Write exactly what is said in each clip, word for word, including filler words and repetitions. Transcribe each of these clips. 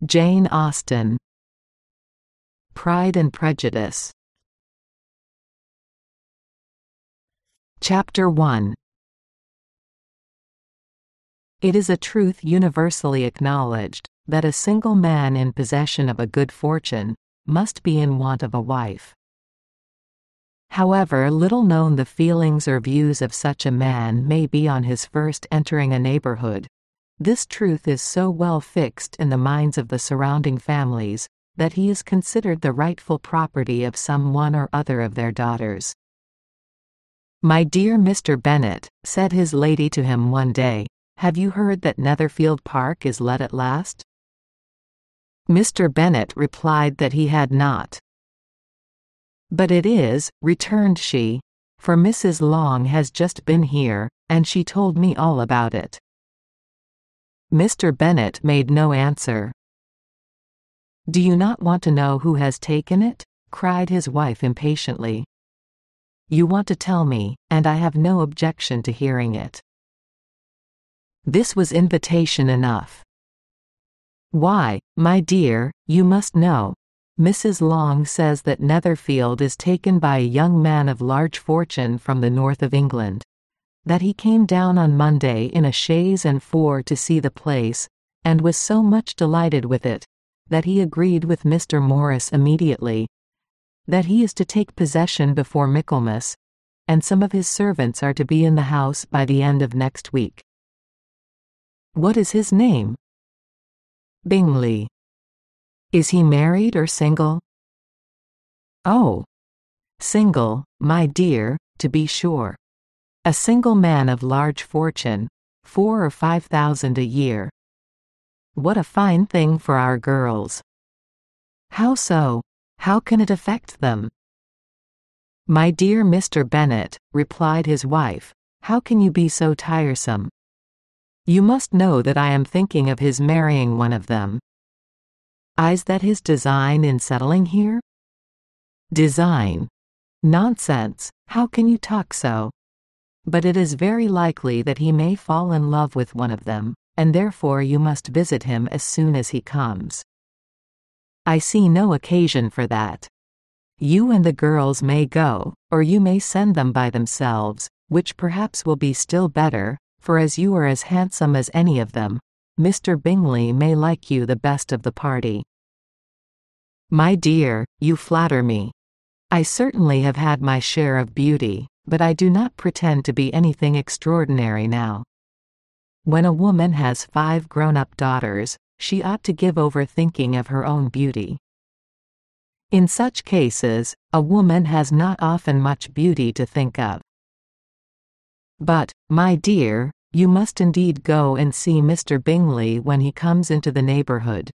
Jane Austen. Pride and Prejudice. Chapter one. It is a truth universally acknowledged, that a single man in possession of a good fortune must be in want of a wife. However little known the feelings or views of such a man may be on his first entering a neighborhood, this truth is so well fixed in the minds of the surrounding families, that he is considered the rightful property of some one or other of their daughters. "My dear Mister Bennet," said his lady to him one day, "have you heard that Netherfield Park is let at last?" Mister Bennet replied that he had not. "But it is," returned she, "for Missus Long has just been here, and she told me all about it." Mister Bennet made no answer. "Do you not want to know who has taken it?" cried his wife impatiently. "You want to tell me, and I have no objection to hearing it." This was invitation enough. "Why, my dear, you must know. Missus Long says that Netherfield is taken by a young man of large fortune from the north of England. That he came down on Monday in a chaise and four to see the place, and was so much delighted with it, that he agreed with Mister Morris immediately. That he is to take possession before Michaelmas, and some of his servants are to be in the house by the end of next week." "What is his name?" "Bingley." "Is he married or single?" "Oh, single, my dear, to be sure. A single man of large fortune, four or five thousand a year. What a fine thing for our girls!" "How so? How can it affect them?" "My dear Mister Bennet," replied his wife, "how can you be so tiresome? You must know that I am thinking of his marrying one of them." "Is that his design in settling here?" "Design? Nonsense, how can you talk so? But it is very likely that he may fall in love with one of them, and therefore you must visit him as soon as he comes." "I see no occasion for that. You and the girls may go, or you may send them by themselves, which perhaps will be still better, for as you are as handsome as any of them, Mister Bingley may like you the best of the party." "My dear, you flatter me. I certainly have had my share of beauty, but I do not pretend to be anything extraordinary now. When a woman has five grown-up daughters, she ought to give over thinking of her own beauty. In such cases, a woman has not often much beauty to think of. But, my dear, you must indeed go and see Mister Bingley when he comes into the neighborhood.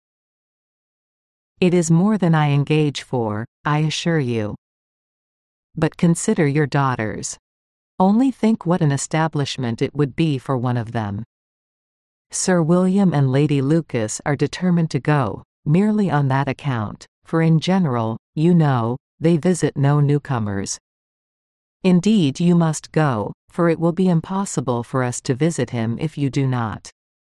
It is more than I engage for, I assure you. But consider your daughters. Only think what an establishment it would be for one of them. Sir William and Lady Lucas are determined to go, merely on that account, for in general, you know, they visit no newcomers. Indeed you must go, for it will be impossible for us to visit him if you do not.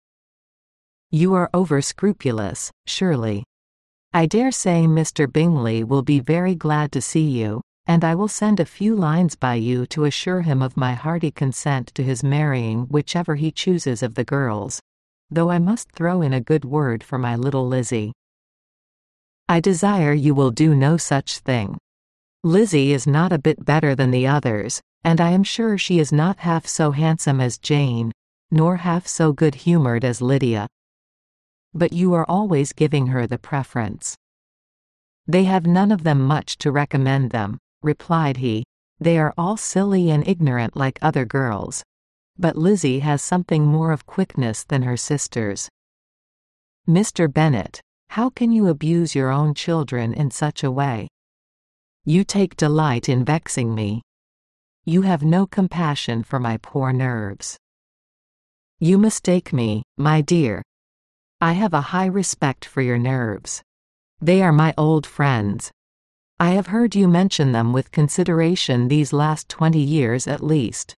You are over-scrupulous, surely. I dare say Mister Bingley will be very glad to see you, and I will send a few lines by you to assure him of my hearty consent to his marrying whichever he chooses of the girls, though I must throw in a good word for my little Lizzie. I desire you will do no such thing. Lizzie is not a bit better than the others, and I am sure she is not half so handsome as Jane, nor half so good-humored as Lydia. But you are always giving her the preference." "They have none of them much to recommend them," replied he. "They are all silly and ignorant like other girls. But Lizzie has something more of quickness than her sisters." "Mister Bennet, how can you abuse your own children in such a way? You take delight in vexing me. You have no compassion for my poor nerves." "You mistake me, my dear. I have a high respect for your nerves. They are my old friends. I have heard you mention them with consideration these last twenty years at least.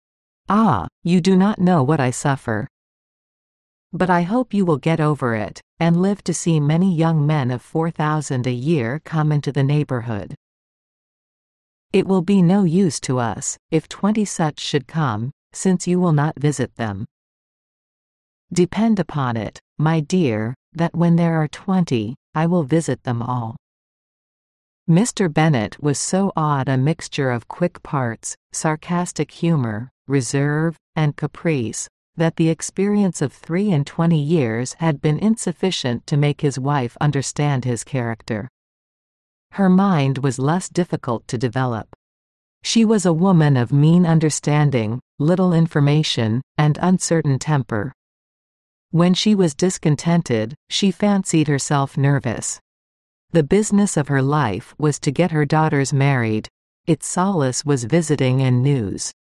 Ah, you do not know what I suffer. But I hope you will get over it, and lived to see many young men of four thousand a year come into the neighborhood. It will be no use to us, if twenty such should come, since you will not visit them. Depend upon it, my dear, that when there are twenty, I will visit them all. Mister Bennet was so odd a mixture of quick parts, sarcastic humor, reserve, and caprice, that the experience of three and twenty years had been insufficient to make his wife understand his character. Her mind was less difficult to develop. She was a woman of mean understanding, little information, and uncertain temper. When she was discontented, she fancied herself nervous. The business of her life was to get her daughters married. Its solace was visiting and news.